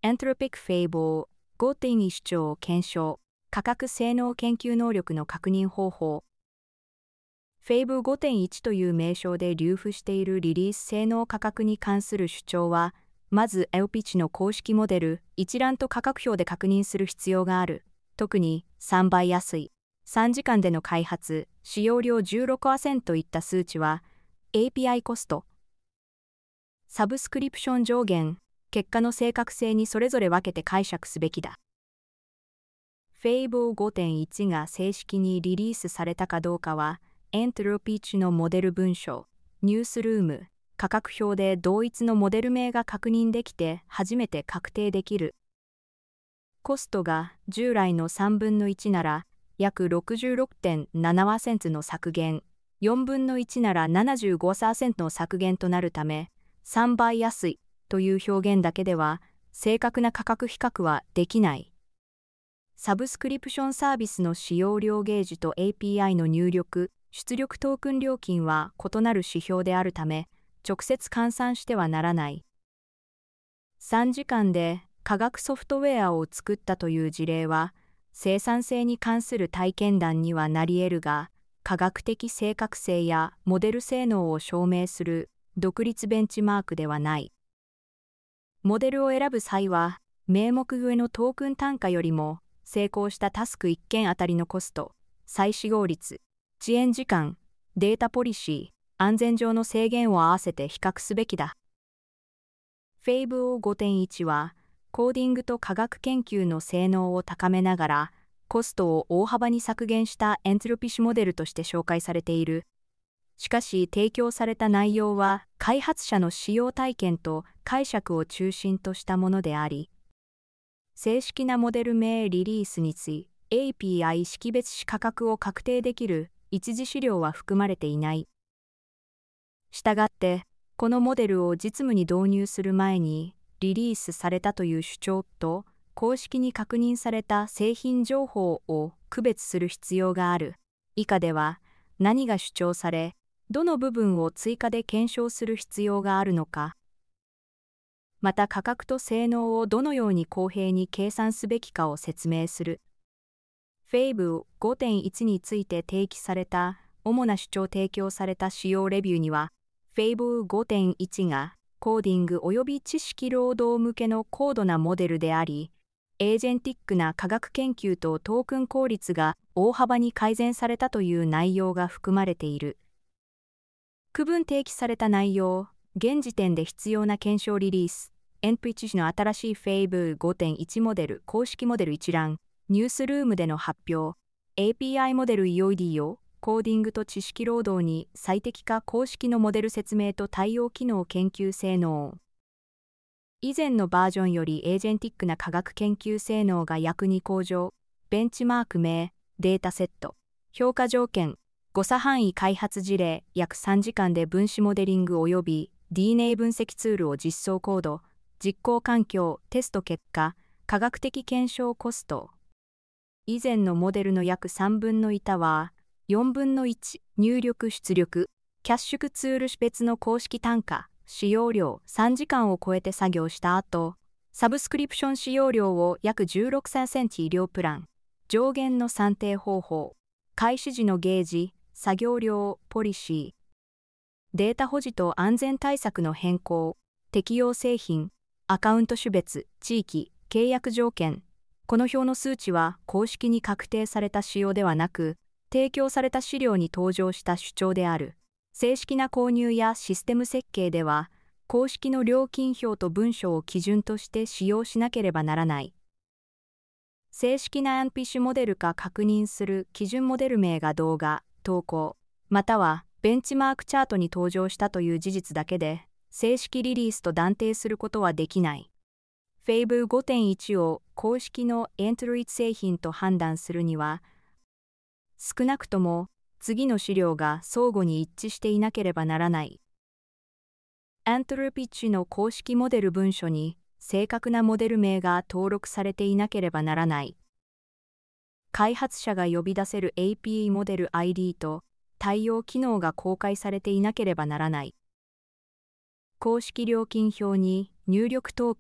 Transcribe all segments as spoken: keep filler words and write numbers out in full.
エントロピックフェイブル ごてんに 主張検証、価格性能研究能力の確認方法。フェイブル ごてんいち という名称で流布しているリリース性能価格に関する主張は、まず エルピー 値の公式モデル一覧と価格表で確認する必要がある。特にさんばい安い、さんじかんでの開発、使用量 じゅうろくパーセント といった数値は、エーピーアイ コスト、サブスクリプション上限、結果の正確性にそれぞれ分けて解釈すべきだ。フェイブル ごてんいち が正式にリリースされたかどうかは、エントロピー値のモデル文書、ニュースルーム、価格表で同一のモデル名が確認できて初めて確定できる。コストが従来のさんぶんのいちなら約 ろくじゅうろくてんななパーセント の削減、よんぶんのいちなら ななじゅうごパーセント の削減となるため、さんばい安いという表現だけでは正確な価格比較はできない。サブスクリプションサービスの使用量ゲージと エーピーアイ の入力、出力トークン料金は異なる指標であるため、直接換算してはならない。さんじかんで科学ソフトウェアを作ったという事例は、生産性に関する体験談にはなり得るが、科学的正確性やモデル性能を証明する独立ベンチマークではない。モデルを選ぶ際は、名目上のトークン単価よりも、成功したタスクいっけんあたりのコスト、再使用率、遅延時間、データポリシー、安全上の制限を合わせて比較すべきだ。フェイブル ごてんいち は、コーディングと科学研究の性能を高めながら、コストを大幅に削減したエントロピ値モデルとして紹介されている。しかし提供された内容は、開発者の使用体験と解釈を中心としたものであり、正式なモデル名リリースについ、エーピーアイ 識別子価格を確定できる一次資料は含まれていない。したがって、このモデルを実務に導入する前に、リリースされたという主張と、公式に確認された製品情報を区別する必要がある。以下では、何が主張され、どの部分を追加で検証する必要があるのか、また価格と性能をどのように公平に計算すべきかを説明する。フェイブル ごてんいち について提起された主な主張提供された使用レビューには、フェイブル ごてんいち がコーディング及び知識労働向けの高度なモデルであり、エージェンティックな科学研究とトークン効率が大幅に改善されたという内容が含まれている。区分提起された内容、現時点で必要な検証リリース、エントロピー値の新しいフェイブル ごてんいち モデル、公式モデル一覧、ニュースルームでの発表、エーピーアイ モデルいよいよ、コーディングと知識労働に最適化公式のモデル説明と対応機能研究性能。以前のバージョンよりエージェンティックな科学研究性能が約に向上、ベンチマーク名、データセット、評価条件、誤差範囲開発事例、約さんじかんで分子モデリング及び ディーエヌエー 分析ツールを実装コード、実行環境、テスト結果、科学的検証コスト。以前のモデルの約さんぶんのいちは、よんぶんのいち、入力出力、キャッシュツール別の公式単価、使用量さんじかんを超えて作業した後、サブスクリプション使用量を約じゅうろくセンチ医療プラン、上限の算定方法、開始時のゲージ、作業量、ポリシー、データ保持と安全対策の変更、適用製品、アカウント種別、地域、契約条件。この表の数値は公式に確定された仕様ではなく、提供された資料に登場した主張である。正式な購入やシステム設計では、公式の料金表と文書を基準として使用しなければならない。正式な エヌピーシー モデルか確認する基準モデル名が動画、投稿、またはベンチマークチャートに登場したという事実だけで、正式リリースと断定することはできない。フェイブル ごてんいち を公式のエントロイド製品と判断するには、少なくとも次の資料が相互に一致していなければならない。エントロピ値の公式モデル文書に正確なモデル名が登録されていなければならない。開発者が呼び出せる エーピーアイ モデル アイディー と対応機能が公開されていなければならない。公式料金表に入力トークン、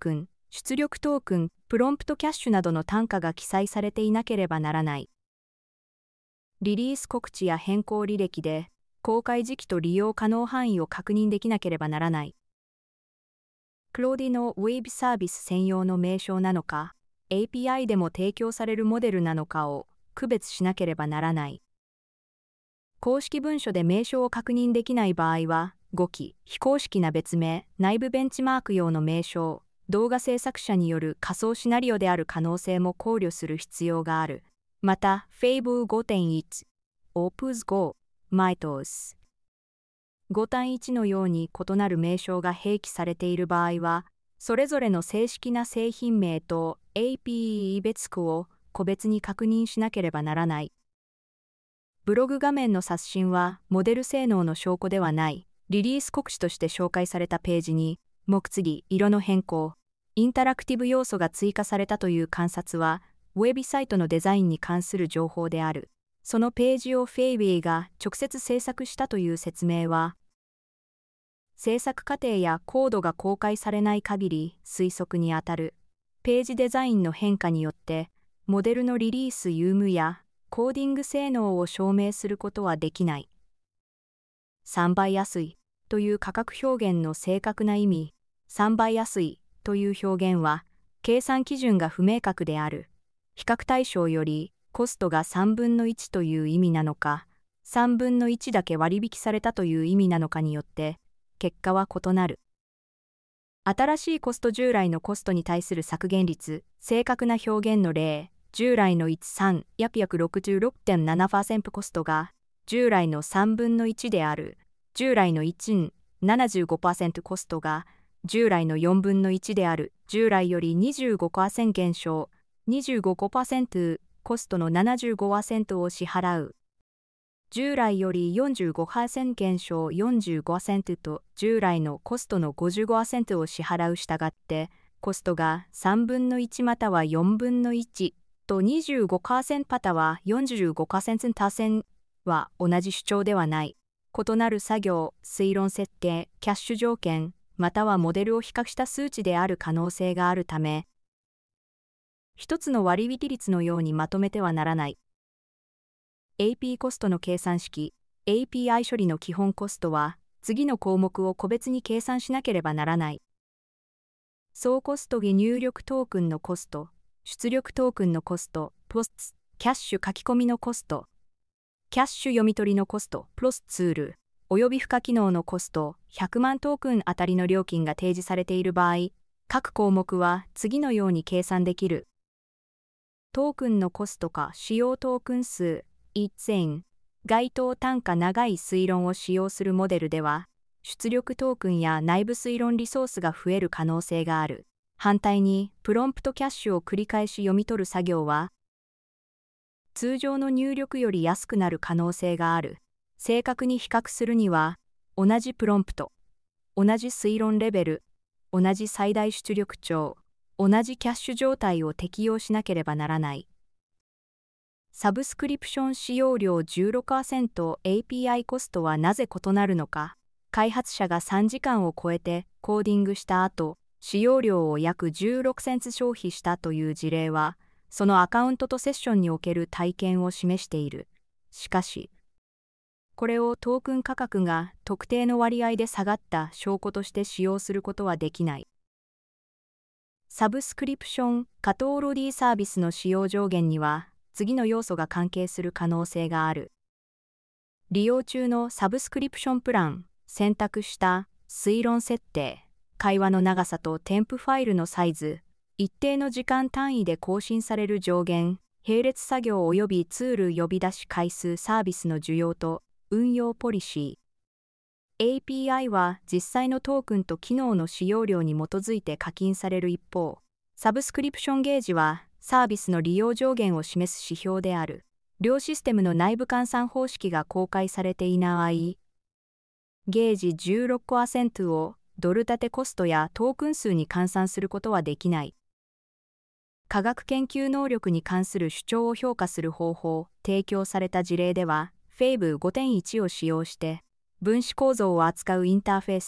出力トークン、プロンプトキャッシュなどの単価が記載されていなければならない。リリース告知や変更履歴で、公開時期と利用可能範囲を確認できなければならない。クローディのウェブサービス専用の名称なのか、エーピーアイ でも提供されるモデルなのかを区別しなければならない。公式文書で名称を確認できない場合は、語記、非公式な別名、内部ベンチマーク用の名称、動画制作者による仮想シナリオである可能性も考慮する必要がある。また、フェイブ ごてんいち、オープスご、マイトス。ごたんいちのように異なる名称が併記されている場合は、それぞれの正式な製品名と エーピーアイ 別句を個別に確認しなければならない。ブログ画面の刷新はモデル性能の証拠ではない。リリース告知として紹介されたページに、目次、色の変更、インタラクティブ要素が追加されたという観察は、ウェブサイトのデザインに関する情報である。そのページをフェイビーが直接制作したという説明は、制作過程やコードが公開されない限り推測にあたる。ページデザインの変化によって、モデルのリリース有無やコーディング性能を証明することはできない。さんばい安いという価格表現の正確な意味、さんばい安いという表現は、計算基準が不明確である。比較対象よりコストがさんぶんのいちという意味なのか、さんぶんのいちだけ割引されたという意味なのかによって、結果は異なる。新しいコスト従来のコストに対する削減率、正確な表現の例、従来のいち、さん、約約 ろくじゅうろくてんななパーセント コストが、従来のさんぶんのいちである。従来のいち、ななじゅうごパーセント コストが、従来のよんぶんのいちである。従来より にじゅうごパーセント 減少、にじゅうごパーセント、コストの ななじゅうごパーセント を支払う。従来より よんじゅうごパーセント 減少 よんじゅうごパーセント と従来のコストの ごじゅうごパーセント を支払うしたがって、コストがさんぶんのいちまたはよんぶんのいちと にじゅうごパーセント または よんじゅうごパーセント 達成は同じ主張ではない。異なる作業、推論設定、キャッシュ条件、またはモデルを比較した数値である可能性があるため、一つの割引率のようにまとめてはならない。エーピー コストの計算式、エーピーアイ 処理の基本コストは、次の項目を個別に計算しなければならない。総コスト下入力トークンのコスト、出力トークンのコスト、プロスキャッシュ書き込みのコスト、キャッシュ読み取りのコスト、プロスツール、および付加機能のコスト、ひゃくまんトークンあたりの料金が提示されている場合、各項目は次のように計算できる。トークンのコストか使用トークン数、いちえん、該当単価長い推論を使用するモデルでは、出力トークンや内部推論リソースが増える可能性がある。反対に、プロンプトキャッシュを繰り返し読み取る作業は、通常の入力より安くなる可能性がある。正確に比較するには、同じプロンプト、同じ推論レベル、同じ最大出力帳、同じキャッシュ状態を適用しなければならない。サブスクリプション使用料 じゅうろくパーセント エーピーアイ コストはなぜ異なるのか。開発者がさんじかんを超えてコーディングした後、使用料を約じゅうろくセンツ消費したという事例は、そのアカウントとセッションにおける体験を示している。しかし、これをトークン価格が特定の割合で下がった証拠として使用することはできない。サブスクリプション・カトーロディサービスの使用上限には、次の要素が関係する可能性がある。利用中のサブスクリプションプラン、選択した推論設定、会話の長さと添付ファイルのサイズ、一定の時間単位で更新される上限、並列作業及びツール呼び出し回数サービスの需要と運用ポリシー。エーピーアイ は実際のトークンと機能の使用量に基づいて課金される一方、サブスクリプションゲージはサービスの利用上限を示す指標である。両システムの内部換算方式が公開されていない。ゲージ じゅうろくパーセント をドル建てコストやトークン数に換算することはできない。科学研究能力に関する主張を評価する方法、提供された事例では、フェイブ ごてんいち を使用して、分子構造を扱うインターフェース、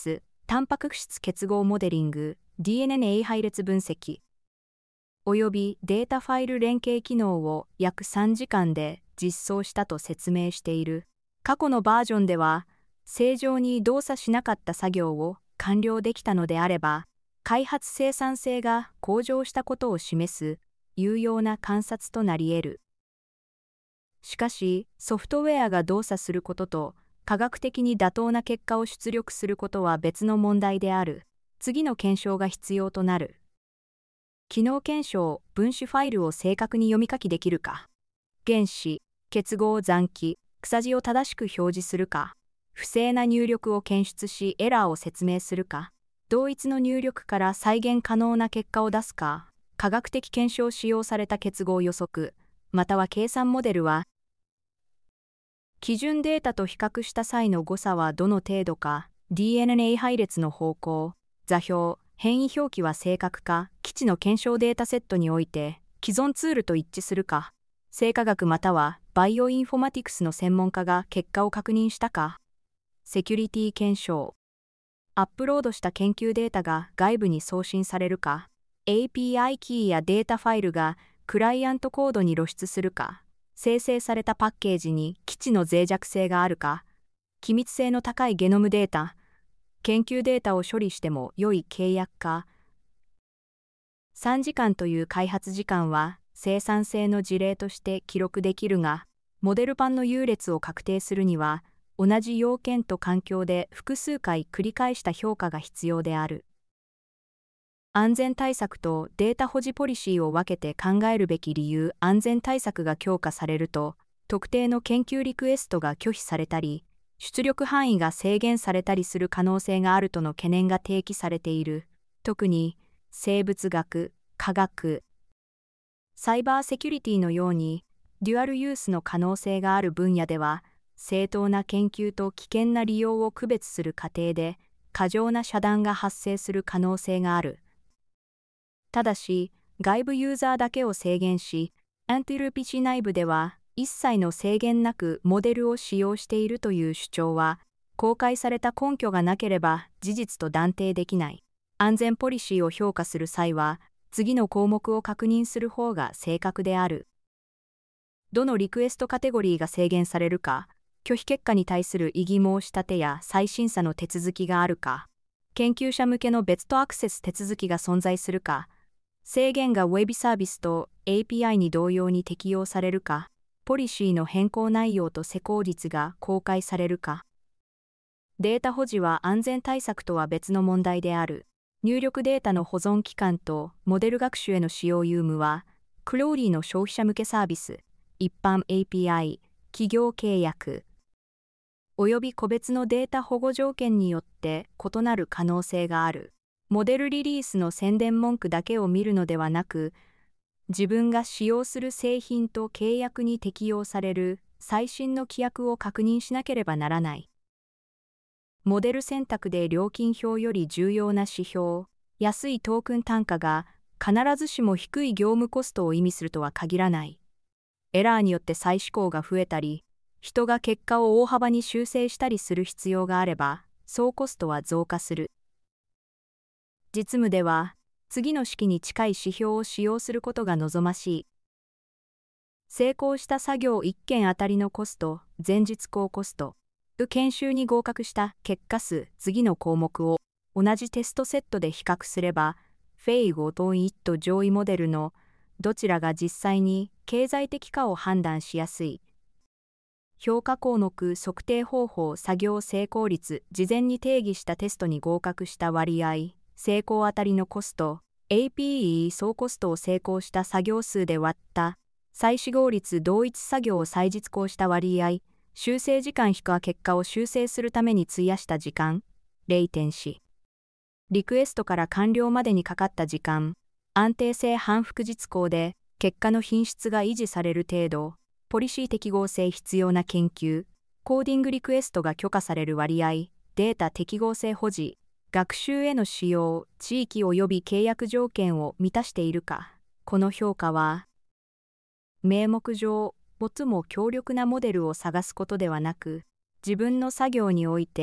タンパク質結合モデリング、ディーエヌエー 配列分析、およびデータファイル連携機能を約さんじかんで実装したと説明している。過去のバージョンでは、正常に動作しなかった作業を完了できたのであれば、開発生産性が向上したことを示す有用な観察となり得る。しかし、ソフトウェアが動作することと科学的に妥当な結果を出力することは別の問題である。次の検証が必要となる。機能検証、分子ファイルを正確に読み書きできるか。原子、結合残機、草字を正しく表示するか。不正な入力を検出しエラーを説明するか。同一の入力から再現可能な結果を出すか。科学的検証使用された結合予測、または計算モデルは、基準データと比較した際の誤差はどの程度か、ディーエヌエー 配列の方向、座標、変異表記は正確か、基地の検証データセットにおいて、既存ツールと一致するか、生化学またはバイオインフォマティクスの専門家が結果を確認したか、セキュリティ検証、アップロードした研究データが外部に送信されるか、エーピーアイ キーやデータファイルがクライアントコードに露出するか、生成されたパッケージに基地の脆弱性があるか、機密性の高いゲノムデータ、研究データを処理しても良い契約か。さんじかんという開発時間は生産性の事例として記録できるが、モデル版の優劣を確定するには、同じ要件と環境で複数回繰り返した評価が必要である。安全対策とデータ保持ポリシーを分けて考えるべき理由。安全対策が強化されると、特定の研究リクエストが拒否されたり、出力範囲が制限されたりする可能性があるとの懸念が提起されている。特に、生物学、科学、サイバーセキュリティのように、デュアルユースの可能性がある分野では、正当な研究と危険な利用を区別する過程で、過剰な遮断が発生する可能性がある。ただし、外部ユーザーだけを制限し、アンティルピシ内部では一切の制限なくモデルを使用しているという主張は、公開された根拠がなければ事実と断定できない。安全ポリシーを評価する際は、次の項目を確認する方が正確である。どのリクエストカテゴリーが制限されるか、拒否結果に対する異議申し立てや再審査の手続きがあるか、研究者向けの別途アクセス手続きが存在するか、制限が Web サービスと エーピーアイ に同様に適用されるか、ポリシーの変更内容と施行率が公開されるか。データ保持は安全対策とは別の問題である。入力データの保存期間とモデル学習への使用有無は、クローリーの消費者向けサービス、一般 エーピーアイ、企業契約、および個別のデータ保護条件によって異なる可能性がある。モデルリリースの宣伝文句だけを見るのではなく、自分が使用する製品と契約に適用される最新の規約を確認しなければならない。モデル選択で料金表より重要な指標、安いトークン単価が必ずしも低い業務コストを意味するとは限らない。エラーによって再試行が増えたり、人が結果を大幅に修正したりする必要があれば、総コストは増加する。実務では、次の式に近い指標を使用することが望ましい。成功した作業いっけんあたりのコスト、前日項コスト、研修に合格した結果数、次の項目を同じテストセットで比較すれば、フェイゴとイット上位モデルのどちらが実際に経済的かを判断しやすい。評価項目、測定方法、作業成功率、事前に定義したテストに合格した割合、成功あたりのコスト、エーピーイー 総コストを成功した作業数で割った、再試合率同一作業を再実行した割合、修正時間引く結果を修正するために費やした時間、レイテンシ。リクエストから完了までにかかった時間、安定性反復実行で結果の品質が維持される程度、ポリシー適合性必要な研究、コーディングリクエストが許可される割合、データ適合性保持、学習への使用、地域及び契約条件を満たしているか。この評価は、名目上、最も強力なモデルを探すことではなく、自分の作業において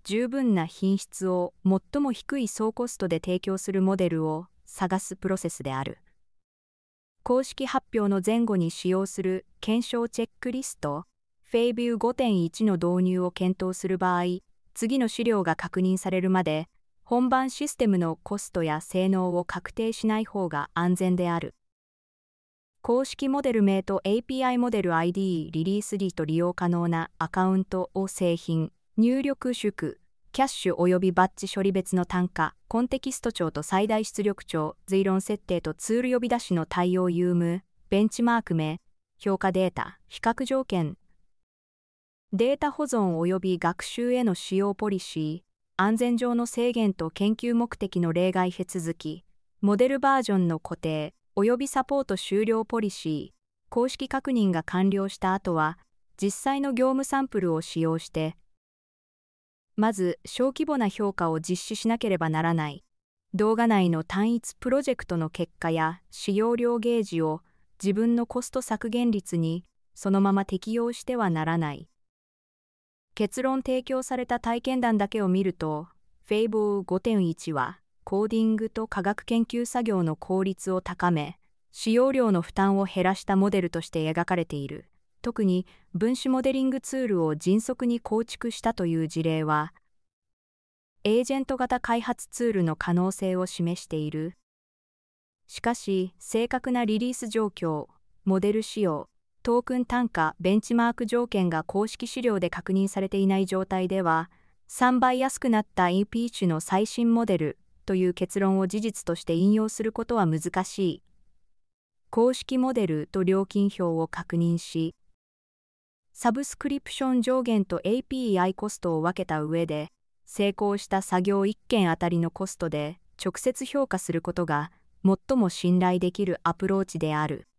十分な品質を最も低い総コストで提供するモデルを探すプロセスである。公式発表の前後に使用する検証チェックリスト、フェイビュー ごてんいち の導入を検討する場合、次の資料が確認されるまで、本番システムのコストや性能を確定しない方が安全である。公式モデル名と エーピーアイ モデル アイディー、リリースリーと利用可能なアカウントを製品、入力縮、キャッシュ及びバッジ処理別の単価、コンテキスト帳と最大出力帳、随論設定とツール呼び出しの対応有無、ベンチマーク名、評価データ、比較条件、データ保存及び学習への使用ポリシー、安全上の制限と研究目的の例外手続き、モデルバージョンの固定、及びサポート終了ポリシー、公式確認が完了した後は、実際の業務サンプルを使用して、まず小規模な評価を実施しなければならない。動画内の単一プロジェクトの結果や使用量ゲージを自分のコスト削減率にそのまま適用してはならない。結論提供された体験談だけを見ると、フェイブ ごてんいち はコーディングと科学研究作業の効率を高め、使用量の負担を減らしたモデルとして描かれている。特に分子モデリングツールを迅速に構築したという事例は、エージェント型開発ツールの可能性を示している。しかし、正確なリリース状況、モデル仕様、トークン単価、ベンチマーク条件が公式資料で確認されていない状態では、さんばい安くなったイーピーエイチの最新モデルという結論を事実として引用することは難しい。公式モデルと料金表を確認し、サブスクリプション上限と エーピーアイ コストを分けた上で、成功した作業いっけんあたりのコストで直接評価することが最も信頼できるアプローチである。